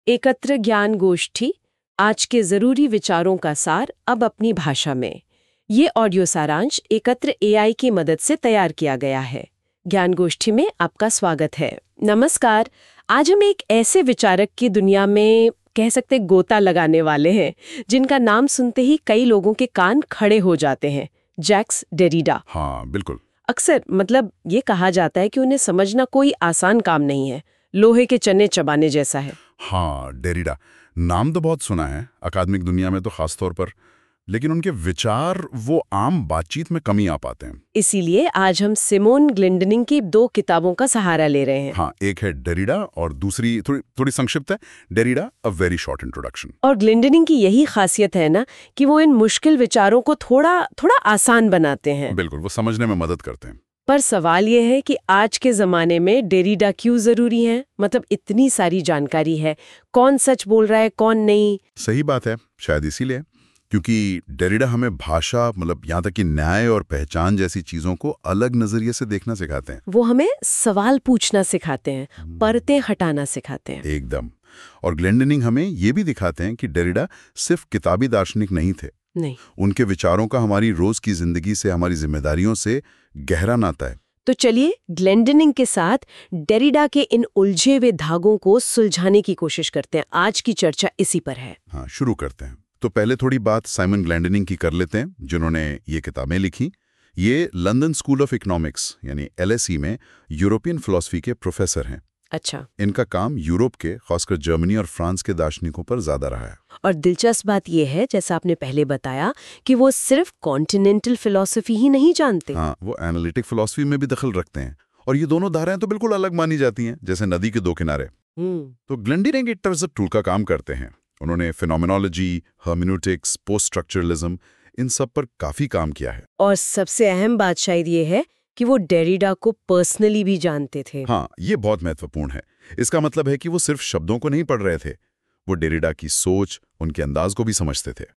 एकत्र ज्ञान गोष्ठी, आज के जरूरी विचारों का सार अब अपनी भाषा में। ये ऑडियो सारांश एकत्र एआई की मदद से तैयार किया गया है। ज्ञान गोष्ठी में आपका स्वागत है। नमस्कार। आज हम एक ऐसे विचारक की दुनिया में कह सकते गोता लगाने वाले हैं जिनका नाम सुनते ही कई लोगों के कान खड़े हो जाते हैं। Jacques Derrida. हाँ, बिल्कुल। अक्सर ये कहा जाता है कि उन्हें समझना कोई आसान काम नहीं है, लोहे के चने चबाने जैसा है। हाँ, डेरिडा नाम तो बहुत सुना है अकादमिक दुनिया में तो खास तौर पर, लेकिन उनके विचार वो आम बातचीत में कम ही आ पाते हैं। इसीलिए आज हम सिमोन ग्लिंडनिंग की 2 किताबों का सहारा ले रहे हैं। हाँ, एक है डेरिडा और दूसरी थोड़ी संक्षिप्त है, Derrida a very short introduction. और ग्लिंडनिंग की यही खासियत है ना कि वो इन मुश्किल विचारों को थोड़ा आसान बनाते हैं। बिल्कुल, वो समझने में मदद करते हैं। पर सवाल ये है कि आज के जमाने में डेरिडा क्यों जरूरी है? इतनी सारी जानकारी है, कौन सच बोल रहा है कौन नहीं। सही बात है, शायद इसीलिए क्योंकि डेरिडा हमें भाषा यहाँ तक कि न्याय और पहचान जैसी चीजों को अलग नजरिए से देखना सिखाते हैं। वो हमें सवाल पूछना सिखाते हैं, परतें हटाना सिखाते हैं। एकदम। और ग्लिंडनिंग हमें ये भी दिखाते हैं कि डेरिडा सिर्फ किताबी दार्शनिक नहीं थे। नहीं, उनके विचारों का हमारी रोज की जिंदगी से, हमारी जिम्मेदारियों से गहरा नाता है। तो चलिए ग्लिंडनिंग के साथ डेरिडा के इन उलझे हुए धागों को सुलझाने की कोशिश करते हैं। आज की चर्चा इसी पर है। हाँ, शुरू करते हैं। तो पहले थोड़ी बात साइमन ग्लिंडनिंग की कर लेते हैं, जिन्होंने ये किताबें लिखी। ये लंदन स्कूल ऑफ इकोनॉमिक्स यानी LSE में यूरोपियन फिलॉसफी के प्रोफेसर हैं। अच्छा। इनका काम यूरोप के, खासकर जर्मनी और फ्रांस के दार्शनिकों पर ज्यादा रहा है। और दिलचस्प बात यह है, जैसा आपने पहले बताया, कि वो सिर्फ कॉन्टिनेंटल फिलॉसफी ही नहीं जानते। हाँ, वो एनालिटिक फिलॉसफी में भी दखल रखते हैं। और ये दोनों धाराएं तो बिल्कुल अलग मानी जाती हैं, जैसे नदी के 2 किनारे। तो ग्लिंडनिंग एक तरह से टूल का काम करते हैं। उन्होंने फिनोमेनोलॉजी, हर्मेन्यूटिक्स, पोस्ट स्ट्रक्चरलिज्म, इन सब पर काफी काम किया है। और सबसे अहम बात शायद ये है कि वो डेरिडा को पर्सनली भी जानते थे। हाँ, ये बहुत महत्वपूर्ण है। इसका मतलब है कि वो सिर्फ शब्दों को नहीं पढ़ रहे थे, वो डेरिडा की सोच, उनके अंदाज को भी समझते थे।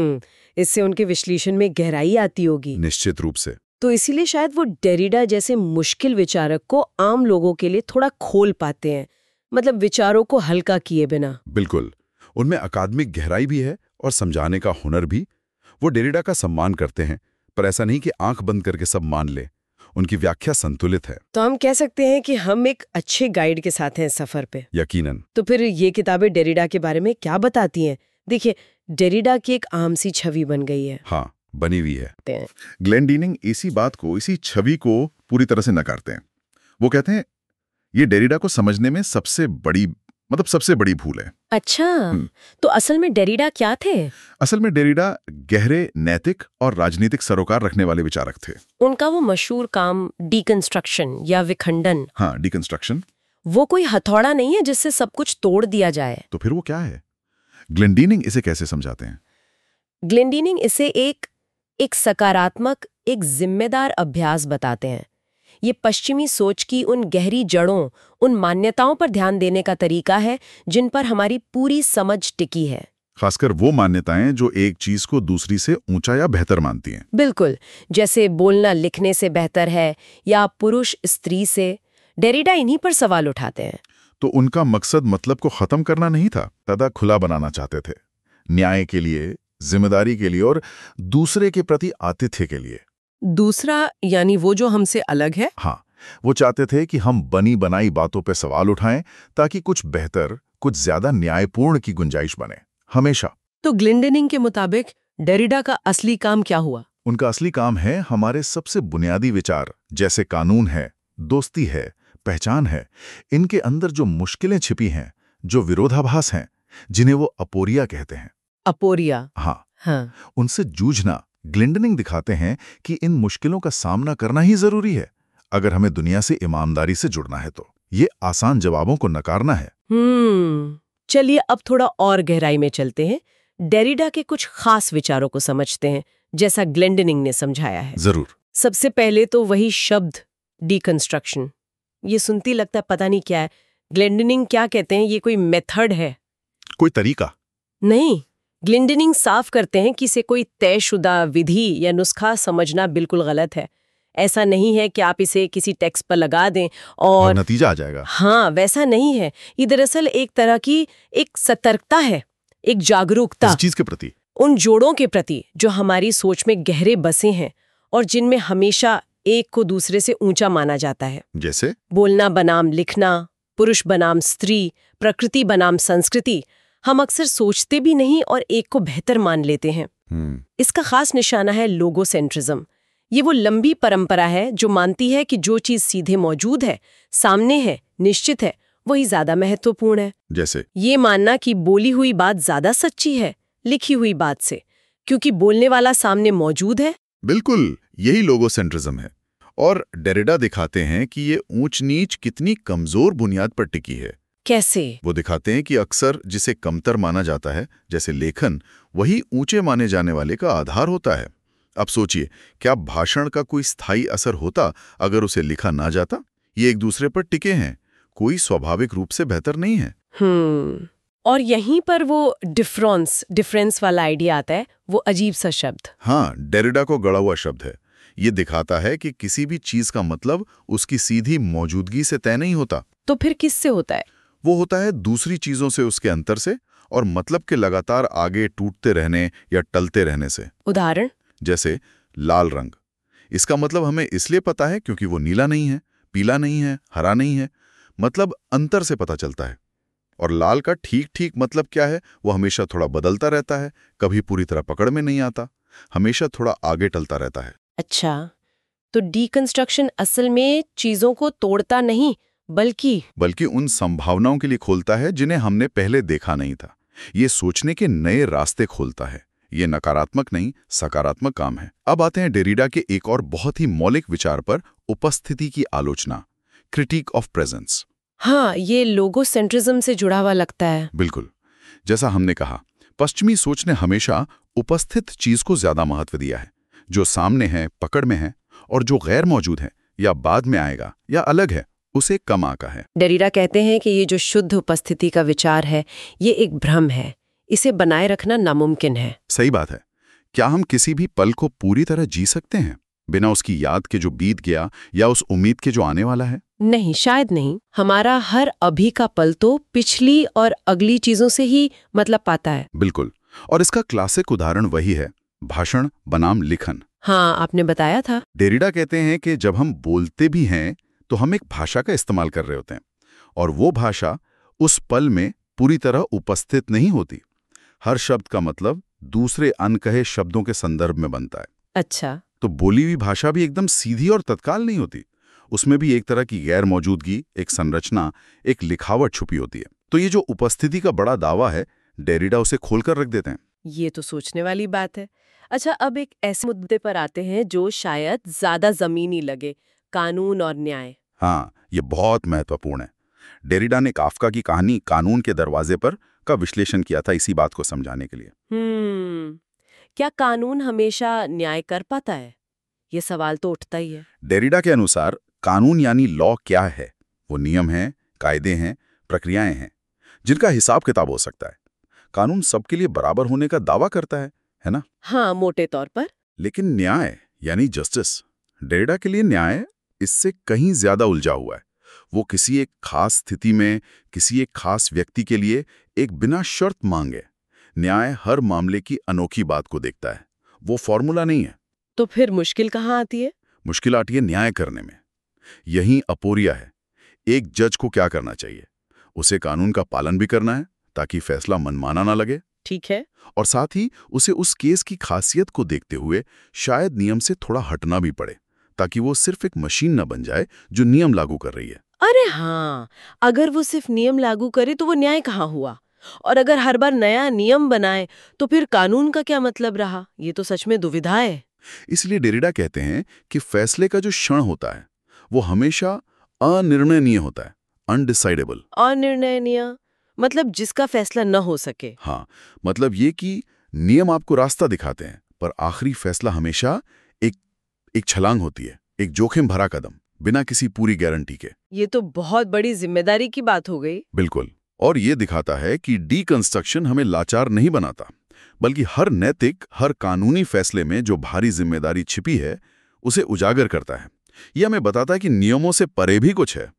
इससे उनके विश्लेषण में गहराई आती होगी। निश्चित रूप से। तो इसीलिए शायद वो डेरिडा जैसे मुश्किल विचारक को आम लोगों के लिए थोड़ा खोल पाते हैं, विचारों को हल्का किए बिना। बिल्कुल, उनमें अकादमिक गहराई भी है और समझाने का हुनर भी। वो डेरिडा का सम्मान करते हैं, पर ऐसा नहीं कि आंख बंद करके सब मान ले। उनकी व्याख्या संतुलित है। तो हम कह सकते हैं कि हम एक अच्छे गाइड के साथ हैं सफर पे। यकीनन। तो फिर ये किताबें डेरिडा के बारे में क्या बताती हैं? देखिए, डेरिडा की एक आम सी छवि बन गई है। हाँ, बनी हुई है। ग्लिंडनिंग इसी बात को, इसी छवि को पूरी तरह से नकारते हैं। वो कहते हैं ये डेरिडा को समझने में सबसे बड़ी भूल है। अच्छा, तो असल में डेरिडा क्या थे? असल में डेरिडा गहरे नैतिक और राजनीतिक सरोकार रखने वाले विचारक थे। उनका वो मशहूर काम डिकंस्ट्रक्शन या विखंडन। हाँ, डिकंस्ट्रक्शन। वो कोई हथौड़ा नहीं है जिससे सब कुछ तोड़ दिया जाए। तो फिर वो क्या है? ग्लिंडनिंग इसे कैसे समझाते हैं? ग्लिंडनिंग इसे एक सकारात्मक, एक जिम्मेदार अभ्यास बताते हैं। ये पश्चिमी सोच की उन गहरी जड़ों, उन मान्यताओं पर ध्यान देने का तरीका है जिन पर हमारी पूरी समझ टिकी है। खासकर वो मान्यताएं जो एक चीज को दूसरी से ऊंचा या बेहतर मानती हैं। बिल्कुल, जैसे बोलना लिखने से बेहतर है या पुरुष स्त्री से। डेरिडा इन्हीं पर सवाल उठाते हैं। तो उनका मकसद मतलब को खत्म करना नहीं था, ज्यादा खुला बनाना चाहते थे, न्याय के लिए, जिम्मेदारी के लिए और दूसरे के प्रति आतिथ्य के लिए। दूसरा यानी वो जो हमसे अलग है? हाँ, वो चाहते थे कि हम बनी बनाई बातों पे सवाल उठाएं ताकि कुछ बेहतर, कुछ ज्यादा न्यायपूर्ण की गुंजाइश बने, हमेशा। तो ग्लिंडनिंग के मुताबिक डेरिडा का असली काम क्या हुआ? उनका असली काम है हमारे सबसे बुनियादी विचार, जैसे कानून है, दोस्ती है, पहचान है, इनके अंदर जो मुश्किलें छिपी हैं, जो विरोधाभास हैं, जिन्हें वो अपोरिया कहते हैं। अपोरिया? हाँ, उनसे जूझना। ग्लिंडनिंग दिखाते हैं कि इन मुश्किलों का सामना करना ही जरूरी है अगर हमें दुनिया से ईमानदारी से जुड़ना है। तो ये आसान जवाबों को नकारना है। चलिए अब थोड़ा और गहराई में चलते हैं, डेरिडा के कुछ खास विचारों को समझते हैं, जैसा ग्लिंडनिंग ने समझाया है। जरूर। सबसे पहले तो वही शब्द डिकंस्ट्रक्शन। ये सुनती लगता है पता नहीं क्या है। ग्लिंडनिंग क्या कहते हैं? ये कोई मेथड है? कोई तरीका नहीं। ग्लिंडनिंग साफ करते हैं कि इसे कोई तयशुदा विधि या नुस्खा समझना बिल्कुल गलत है। ऐसा नहीं है कि आप इसे किसी टेक्स्ट पर लगा दें और और नतीजा आ जाएगा। हाँ, वैसा नहीं है। ये दरअसल एक तरह की एक सतर्कता है, एक जागरूकता इस चीज के प्रति, उन जोड़ों के प्रति जो हमारी सोच में गहरे बसे हैं और जिनमें हमेशा एक को दूसरे से ऊंचा माना जाता है। जैसे बोलना बनाम लिखना, पुरुष बनाम स्त्री, प्रकृति बनाम संस्कृति। हम अक्सर सोचते भी नहीं और एक को बेहतर मान लेते हैं। इसका खास निशाना है लोगोसेंट्रिज्म। ये वो लंबी परंपरा है जो मानती है कि जो चीज सीधे मौजूद है, सामने है, निश्चित है, वही ज्यादा महत्वपूर्ण है। जैसे ये मानना कि बोली हुई बात ज्यादा सच्ची है लिखी हुई बात से, क्योंकि बोलने वाला सामने मौजूद है। बिल्कुल, यही लोगोसेंट्रिज्म है। और डेरिडा दिखाते हैं कि ये ऊंच नीच कितनी कमजोर बुनियाद पर टिकी है। कैसे? वो दिखाते हैं कि अक्सर जिसे कमतर माना जाता है, जैसे लेखन, वही ऊंचे माने जाने वाले का आधार होता है। अब सोचिए, क्या भाषण का कोई स्थायी असर होता अगर उसे लिखा ना जाता? ये एक दूसरे पर टिके हैं, कोई स्वाभाविक रूप से बेहतर नहीं है। और यहीं पर वो डिफरेंस वाला आइडिया आता है, वो अजीब सा शब्द। हाँ, डेरिडा को गढ़ा हुआ शब्द है। ये दिखाता है कि किसी भी चीज का मतलब उसकी सीधी मौजूदगी से तय नहीं होता। तो फिर किससे होता है? वो होता है दूसरी चीजों से उसके अंतर से और मतलब के लगातार आगे टूटते रहने या टलते रहने से। उदाहरण? जैसे लाल रंग। इसका मतलब हमें इसलिए पता है क्योंकि वो नीला नहीं है, पीला नहीं है, हरा नहीं है। मतलब अंतर से पता चलता है। और लाल का ठीक ठीक मतलब क्या है? वो हमेशा थोड़ा बदलता रहता है, कभी पूरी तरह पकड़ में नहीं आता, हमेशा थोड़ा आगे टलता रहता है। अच्छा, तो डीकंस्ट्रक्शन असल में चीजों को तोड़ता नहीं बल्कि उन संभावनाओं के लिए खोलता है जिन्हें हमने पहले देखा नहीं था। ये सोचने के नए रास्ते खोलता है। ये नकारात्मक नहीं, सकारात्मक काम है। अब आते हैं डेरिडा के एक और बहुत ही मौलिक विचार पर, उपस्थिति की आलोचना, क्रिटिक ऑफ प्रेजेंस। हाँ, ये लोगोसेंट्रिज्म से जुड़ा हुआ लगता है। बिल्कुल, जैसा हमने कहा, पश्चिमी सोच ने हमेशा उपस्थित चीज को ज्यादा महत्व दिया है। जो सामने है, पकड़ में है, और जो गैर मौजूद है या बाद में आएगा या अलग है, उसे कम आका है। डेरिडा कहते हैं कि ये जो शुद्ध उपस्थिति का विचार है, ये एक भ्रम है। इसे बनाए रखना नामुमकिन है। सही बात है। क्या हम किसी भी पल को पूरी तरह जी सकते हैं बिना उसकी याद के जो बीत गया या उस उम्मीद के जो आने वाला है? नहीं, शायद नहीं। हमारा हर अभी का पल तो पिछली और अगली चीजों से ही मतलब पाता है। बिल्कुल, और इसका क्लासिक उदाहरण वही है, भाषण बनाम लिखन। हाँ, आपने बताया था। डेरिडा कहते हैं कि जब हम बोलते भी हैं तो हम एक भाषा का इस्तेमाल कर रहे होते हैं, और वो भाषा उस पल में पूरी तरह उपस्थित नहीं होती। हर शब्द का मतलब दूसरे अनकहे शब्दों के संदर्भ में बनता है। अच्छा, तो बोली हुई भाषा भी एकदम सीधी और तत्काल नहीं होती। उसमें भी एक तरह की गैर मौजूदगी, एक संरचना, एक लिखावट छुपी होती है। तो ये जो उपस्थिति का बड़ा दावा है, डेरिडा उसे खोलकर रख देते हैं। ये तो सोचने वाली बात है। अच्छा, अब एक ऐसे मुद्दे पर आते हैं जो शायद ज्यादा जमीनी लगे, कानून और न्याय। हाँ, ये बहुत महत्वपूर्ण है। डेरिडा ने काफ्का की कहानी कानून के दरवाजे पर का विश्लेषण किया था इसी बात को समझाने के लिए। क्या कानून हमेशा न्याय कर पाता है? ये सवाल तो उठता ही है। डेरिडा के अनुसार कानून यानी लॉ क्या है? वो नियम हैं, कायदे हैं, प्रक्रियाएं हैं, जिनका हिसाब किताब हो सकता है। कानून सबके लिए बराबर होने का दावा करता है ना? हाँ, मोटे तौर पर। लेकिन न्याय यानी जस्टिस, डेरिडा के लिए न्याय इससे कहीं ज्यादा उलझा हुआ है। वो किसी एक खास स्थिति में, किसी एक खास व्यक्ति के लिए एक बिना शर्त मांगे। न्याय हर मामले की अनोखी बात को देखता है, वो फॉर्मूला नहीं है। तो फिर मुश्किल कहाँ आती है? मुश्किल आती है न्याय करने में। यही अपोरिया है। एक जज को क्या करना चाहिए? उसे कानून का पालन भी करना है ताकि फैसला मनमाना ना लगे। ठीक है। और साथ ही उसे उस केस की खासियत को देखते हुए शायद नियम से थोड़ा हटना भी पड़े, ताकि वो सिर्फ एक मशीन न बन जाए जो नियम लागू कर रही है। अरे हाँ, अगर वो सिर्फ नियम लागू करे तो वो न्याय कहाँ हुआ? और अगर हर बार नया नियम बनाए तो फिर कानून का क्या मतलब रहा? ये तो सच में दुविधा है। इसलिए डेरिडा कहते हैं कि फैसले का जो क्षण होता है वो हमेशा अनिर्णयनीय होता है, अनडिसाइडेबल। अनिर्णयनीय मतलब जिसका फैसला न हो सके। हाँ, मतलब ये कि नियम आपको रास्ता दिखाते हैं, पर आखिरी फैसला हमेशा एक छलांग होती है, एक जोखिम भरा कदम, बिना किसी पूरी गारंटी के। ये तो बहुत बड़ी जिम्मेदारी की बात हो गई। बिल्कुल, और ये दिखाता है कि डीकंस्ट्रक्शन हमें लाचार नहीं बनाता, बल्कि हर नैतिक, हर कानूनी फैसले में जो भारी जिम्मेदारी छिपी है उसे उजागर करता है। यह हमें बताता है कि नियमों से परे भी कुछ है।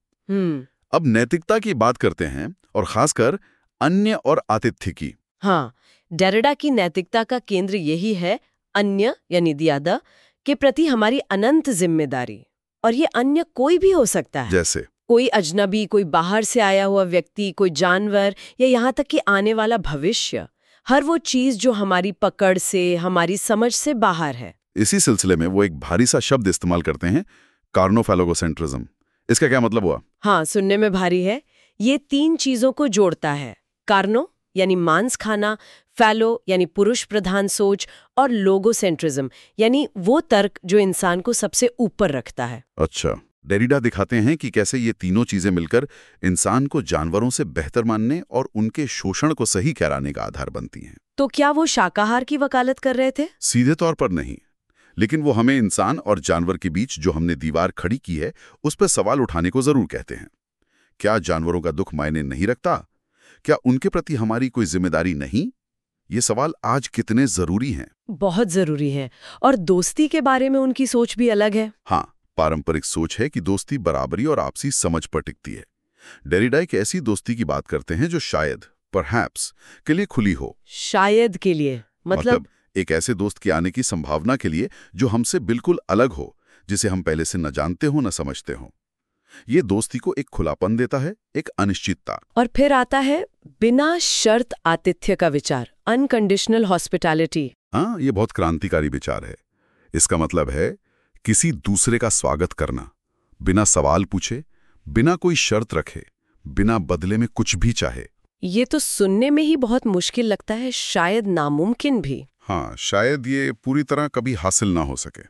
अब नैतिकता की बात करते हैं, और खासकर अन्य और आतिथ्य की। हाँ, डेरिडा की नैतिकता का केंद्र यही है, अन्य यानी द अदर के प्रति हमारी अनंत जिम्मेदारी। और ये अन्य कोई भी हो सकता है, जैसे कोई अजनबी, कोई बाहर से आया हुआ व्यक्ति, कोई जानवर, या यहाँ तक कि आने वाला भविष्य। हर वो चीज जो हमारी पकड़ से, हमारी समझ से बाहर है। इसी सिलसिले में वो एक भारी सा शब्द इस्तेमाल करते हैं, कार्नोफैलोगोसेंट्रिज्म। इसका क्या मतलब हुआ? हाँ, सुनने में भारी है। ये 3 चीजों को जोड़ता है, कार्नो यानी मांस खाना, फैलो यानी पुरुष प्रधान सोच, और लोगोसेंट्रिज्म यानी वो तर्क जो इंसान को सबसे ऊपर रखता है। अच्छा, डेरिडा दिखाते हैं कि कैसे ये तीनों चीजें मिलकर इंसान को जानवरों से बेहतर मानने और उनके शोषण को सही ठहराने का आधार बनती हैं। तो क्या वो शाकाहार की वकालत कर रहे थे? सीधे तौर पर नहीं, लेकिन वो हमें इंसान और जानवर के बीच जो हमने दीवार खड़ी की है उस पर सवाल उठाने को जरूर कहते हैं। क्या जानवरों का दुख मायने नहीं रखता? क्या उनके प्रति हमारी कोई जिम्मेदारी नहीं? ये सवाल आज कितने जरूरी हैं। बहुत जरूरी है। और दोस्ती के बारे में उनकी सोच भी अलग है। हाँ, पारंपरिक सोच है कि दोस्ती बराबरी और आपसी समझ पर टिकती है। डेरिडा एक ऐसी दोस्ती की बात करते हैं जो शायद, परहैप्स, के लिए खुली हो। शायद के लिए मतलब एक ऐसे दोस्त के आने की संभावना के लिए जो हमसे बिल्कुल अलग हो, जिसे हम पहले से न जानते हो न समझते हो। ये दोस्ती को एक खुलापन देता है, एक अनिश्चितता। और फिर आता है बिना शर्त आतिथ्य का विचार, अनकंडीशनल हॉस्पिटैलिटी। हाँ, ये बहुत क्रांतिकारी विचार है। इसका मतलब है किसी दूसरे का स्वागत करना, बिना सवाल पूछे, बिना कोई शर्त रखे, बिना बदले में कुछ भी चाहे। ये तो सुनने में ही बहुत मुश्किल लगता है, शायद नामुमकिन भी। हाँ, शायद ये पूरी तरह कभी हासिल ना हो सके,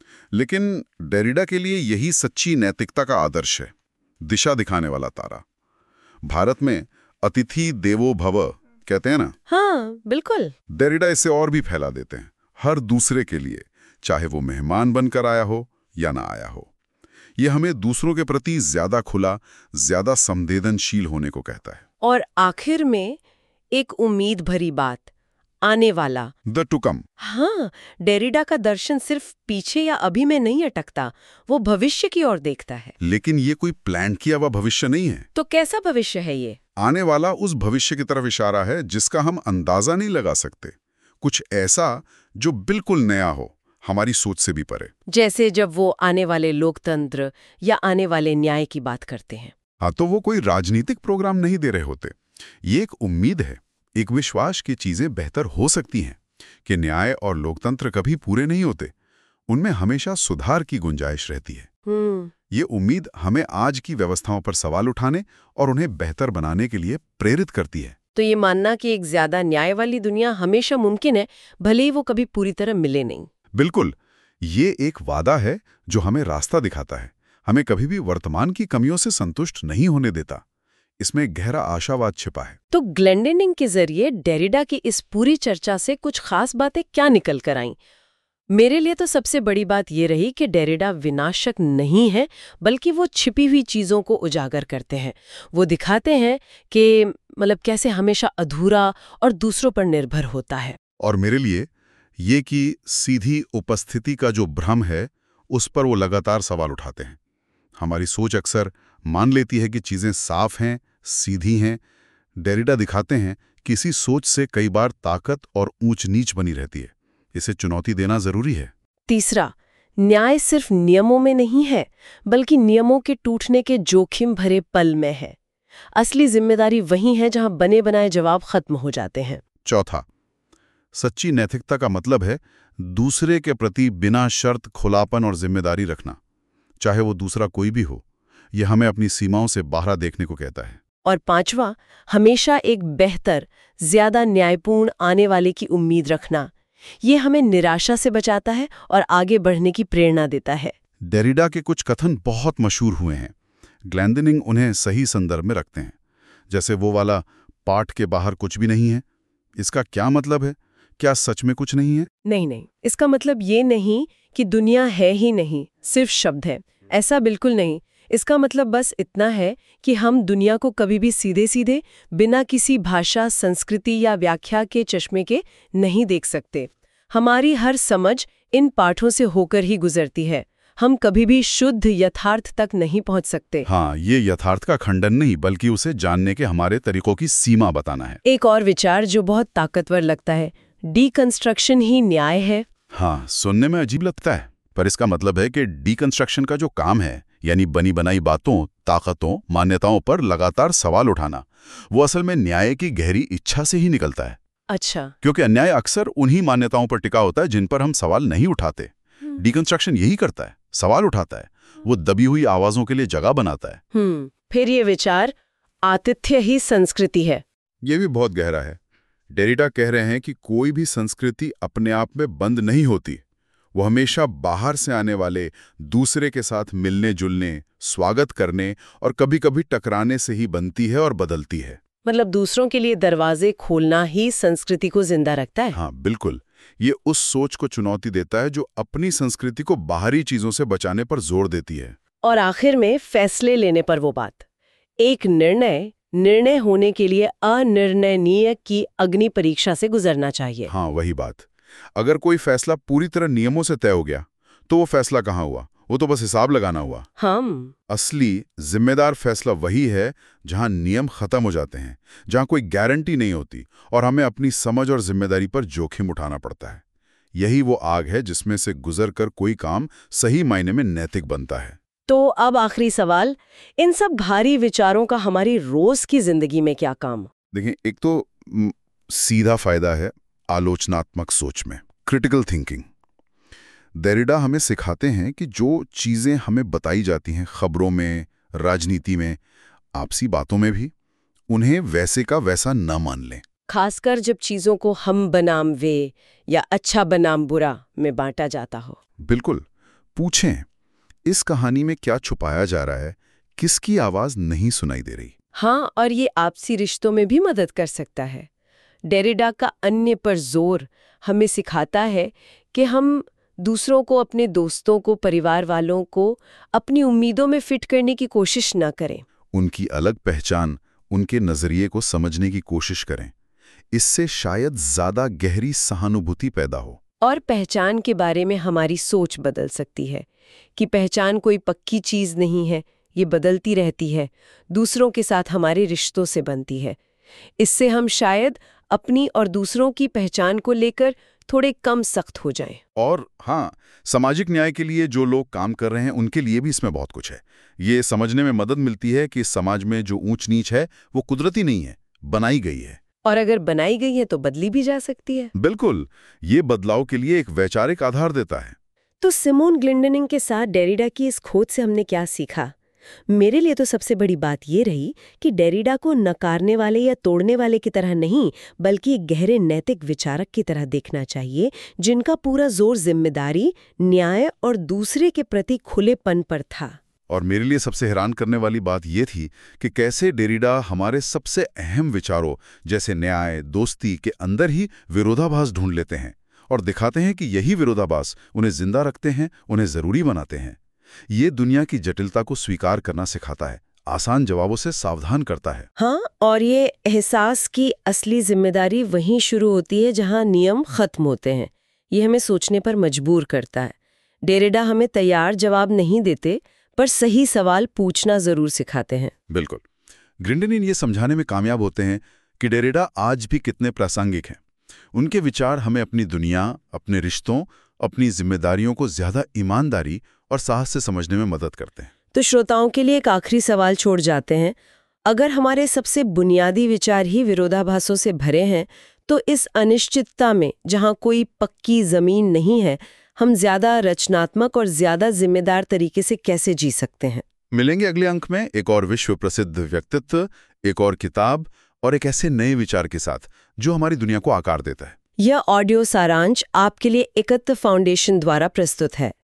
लेकिन डेरिडा के लिए यही सच्ची नैतिकता का आदर्श है, दिशा दिखाने वाला तारा। भारत में अतिथि देवो भव कहते हैं ना? हाँ, बिल्कुल। डेरिडा इसे और भी फैला देते हैं, हर दूसरे के लिए, चाहे वो मेहमान बनकर आया हो या ना आया हो। ये हमें दूसरों के प्रति ज्यादा खुला, ज्यादा संवेदनशील होने को कहता है। और आखिर में एक उम्मीद भरी बात, आने वाला, द टू कम। हाँ, डेरिडा का दर्शन सिर्फ पीछे या अभी में नहीं अटकता, वो भविष्य की ओर देखता है। लेकिन ये कोई प्लान किया हुआ भविष्य नहीं है। तो कैसा भविष्य है ये? आने वाला उस भविष्य की तरफ इशारा है जिसका हम अंदाजा नहीं लगा सकते, कुछ ऐसा जो बिल्कुल नया हो, हमारी सोच से भी परे। जैसे जब वो आने वाले लोकतंत्र या आने वाले न्याय की बात करते हैं। हाँ, तो वो कोई राजनीतिक प्रोग्राम नहीं दे रहे होते। ये एक उम्मीद है, एक विश्वास की चीजें बेहतर हो सकती हैं, कि न्याय और लोकतंत्र कभी पूरे नहीं होते, उनमें हमेशा सुधार की गुंजाइश रहती है। ये उम्मीद हमें आज की व्यवस्थाओं पर सवाल उठाने और उन्हें बेहतर बनाने के लिए प्रेरित करती है। तो ये मानना कि एक ज्यादा न्याय वाली दुनिया हमेशा मुमकिन है, भले ही वो कभी पूरी तरह मिले नहीं। बिल्कुल, ये एक वादा है जो हमें रास्ता दिखाता है, हमें कभी भी वर्तमान की कमियों से संतुष्ट नहीं होने देता। इसमें गहरा आशावाद छिपा है। तो ग्लेंडेनिंग के जरिए डेरिडा की इस पूरी चर्चा से कुछ खास बातें क्या निकल कर आईं? मेरे लिए तो सबसे बड़ी बात ये रही कि डेरिडा विनाशक नहीं है, बल्कि वो छिपी हुई चीजों को उजागर करते हैं। वो दिखाते हैं कि मतलब कैसे हमेशा अधूरा और दूसरों पर निर्भर होता है। और मेरे लिए ये कि सीधी उपस्थिति का जो भ्रम है, उस पर वो लगातार सवाल उठाते हैं। हमारी सोच अक्सर मान लेती है कि चीजें साफ हैं, सीधी हैं। डेरिडा दिखाते हैं कि इसी सोच से कई बार ताकत और ऊंच नीच बनी रहती है। इसे चुनौती देना जरूरी है। तीसरा, न्याय सिर्फ नियमों में नहीं है, बल्कि नियमों के टूटने के जोखिम भरे पल में है। असली जिम्मेदारी वहीं है जहां बने बनाए जवाब खत्म हो जाते हैं। चौथा, सच्ची नैतिकता का मतलब है दूसरे के प्रति बिना शर्त खुलापन और जिम्मेदारी रखना, चाहे वो दूसरा कोई भी हो। यह हमें अपनी सीमाओं से बाहर देखने को कहता है। और पांचवा, हमेशा एक बेहतर, ज्यादा न्यायपूर्ण आने वाले की उम्मीद रखना। ये हमें निराशा से बचाता है और आगे बढ़ने की प्रेरणा देता है। डेरिडा के कुछ कथन बहुत मशहूर हुए हैं। ग्लेंडेनिंग उन्हें सही संदर्भ में रखते हैं, जैसे वो वाला पाठ के बाहर कुछ भी नहीं है। इसका क्या मतलब है? क्या सच में कुछ नहीं है? नहीं, इसका मतलब ये नहीं कि दुनिया है ही नहीं, सिर्फ शब्द है, ऐसा बिल्कुल नहीं। इसका मतलब बस इतना है कि हम दुनिया को कभी भी सीधे सीधे बिना किसी भाषा, संस्कृति या व्याख्या के चश्मे के नहीं देख सकते। हमारी हर समझ इन पाठों से होकर ही गुजरती है। हम कभी भी शुद्ध यथार्थ तक नहीं पहुंच सकते। हाँ, ये यथार्थ का खंडन नहीं, बल्कि उसे जानने के हमारे तरीकों की सीमा बताना है। एक और विचार जो बहुत ताकतवर लगता है, डीकंस्ट्रक्शन ही न्याय है। हाँ, सुनने में अजीब लगता है, पर इसका मतलब है कि डीकंस्ट्रक्शन का जो काम है, यानी बनी बनाई बातों, ताकतों, मान्यताओं पर लगातार सवाल उठाना, वो असल में न्याय की गहरी इच्छा से ही निकलता है। अच्छा। क्योंकि अन्याय अक्सर उन्हीं मान्यताओं पर टिका होता है जिन पर हम सवाल नहीं उठाते। डीकंस्ट्रक्शन यही करता है, सवाल उठाता है, वो दबी हुई आवाजों के लिए जगह बनाता है। फिर ये विचार आतिथ्य ही संस्कृति है। ये भी बहुत गहरा है। डेरिडा कह रहे हैं कि कोई भी संस्कृति अपने आप में बंद नहीं होती, वो हमेशा बाहर से आने वाले दूसरे के साथ मिलने जुलने, स्वागत करने और कभी-कभी टकराने से ही बनती है और बदलती है। मतलब दूसरों के लिए दरवाजे खोलना ही संस्कृति को जिंदा रखता है। हाँ, बिल्कुल। ये उस सोच को चुनौती देता है जो अपनी संस्कृति को बाहरी चीजों से बचाने पर जोर देती है। और आखिर में फैसले लेने पर वो बात, एक निर्णय होने के लिए अनिर्णयनीय की अग्नि परीक्षा से गुजरना चाहिए। हाँ, वही बात। अगर कोई फैसला पूरी तरह नियमों से तय हो गया तो वो फैसला कहाँ हुआ? वो तो बस हिसाब लगाना हुआ। असली जिम्मेदार फैसला वही है जहां नियम खत्म हो जाते हैं, जहां कोई गारंटी नहीं होती और हमें अपनी समझ और जिम्मेदारी पर जोखिम उठाना पड़ता है। यही वो आग है जिसमें से गुजरकर कोई काम सही मायने में नैतिक बनता है। तो अब आखिरी सवाल, इन सब भारी विचारों का हमारी रोज की जिंदगी में क्या काम? देखिए, एक तो सीधा फायदा है आलोचनात्मक सोच में, क्रिटिकल थिंकिंग। डेरिडा हमें सिखाते हैं कि जो चीजें हमें बताई जाती हैं खबरों में, राजनीति में, आपसी बातों में भी, उन्हें वैसे का वैसा न मान लें। खासकर जब चीजों को हम बनाम वे या अच्छा बनाम बुरा में बांटा जाता हो। बिल्कुल। पूछें, इस कहानी में क्या छुपाया जा रहा है, किसकी आवाज नहीं सुनाई दे रही? हाँ, और ये आपसी रिश्तों में भी मदद कर सकता है। डेरिडा का अन्य पर जोर हमें सिखाता है कि हम दूसरों को, अपने दोस्तों को, परिवार वालों को अपनी उम्मीदों में फिट करने की कोशिश न करें। उनकी अलग पहचान, उनके नजरिए को समझने की कोशिश करें। इससे शायद ज्यादा गहरी सहानुभूति पैदा हो। और पहचान के बारे में हमारी सोच बदल सकती है कि पहचान कोई पक्की चीज नहीं है, ये बदलती रहती है, दूसरों के साथ हमारे रिश्तों से बनती है। इससे हम शायद अपनी और दूसरों की पहचान को लेकर थोड़े कम सख्त हो जाएं। और हाँ, सामाजिक न्याय के लिए जो लोग काम कर रहे हैं उनके लिए भी इसमें बहुत कुछ है। ये समझने में मदद मिलती है कि समाज में जो ऊंच नीच है वो कुदरती नहीं है, बनाई गई है। और अगर बनाई गई है तो बदली भी जा सकती है। बिल्कुल, ये बदलाव के लिए एक वैचारिक आधार देता है। तो सिमोन ग्लिंडनिंग के साथ डेरिडा की इस खोज से हमने क्या सीखा? मेरे लिए तो सबसे बड़ी बात ये रही कि डेरिडा को नकारने वाले या तोड़ने वाले की तरह नहीं, बल्कि एक गहरे नैतिक विचारक की तरह देखना चाहिए, जिनका पूरा जोर जिम्मेदारी, न्याय और दूसरे के प्रति खुलेपन पर था। और मेरे लिए सबसे हैरान करने वाली बात यह थी कि कैसे डेरिडा हमारे सबसे अहम विचारों जैसे न्याय, दोस्ती के अंदर ही विरोधाभास ढूंढ लेते हैं और दिखाते हैं कि यही विरोधाभास उन्हें जिंदा रखते हैं, उन्हें जरूरी बनाते हैं। ये दुनिया की जटिलता को स्वीकार करना सिखाता है, आसान जवाबों से सावधान करता है। हाँ, और ये एहसास की असली जिम्मेदारी वहीं शुरू होती है जहां नियम खत्म होते हैं। ये हमें सोचने पर मजबूर करता है। डेरिडा हमें तैयार जवाब नहीं देते, पर सही सवाल पूछना जरूर सिखाते हैं। बिल्कुल। ग्लिंडनिन ये समझाने में कामयाब होते हैं कि डेरिडा आज भी कितने प्रासंगिक हैं। उनके विचार हमें अपनी दुनिया, अपने रिश्तों, अपनी जिम्मेदारियों को ज्यादा ईमानदारी और साहस से समझने में मदद करते हैं। तो श्रोताओं के लिए एक आखिरी सवाल छोड़ जाते हैं। अगर हमारे सबसे बुनियादी विचार ही विरोधाभासों से भरे हैं, तो इस अनिश्चितता में जहां कोई पक्की जमीन नहीं है, हम ज्यादा रचनात्मक और ज्यादा जिम्मेदार तरीके से कैसे जी सकते हैं? मिलेंगे अगले अंक में एक और विश्व प्रसिद्ध व्यक्तित्व, एक और किताब और एक ऐसे नए विचार के साथ जो हमारी दुनिया को आकार देता है। यह ऑडियो सारांश आपके लिए एकत्व फाउंडेशन द्वारा प्रस्तुत है।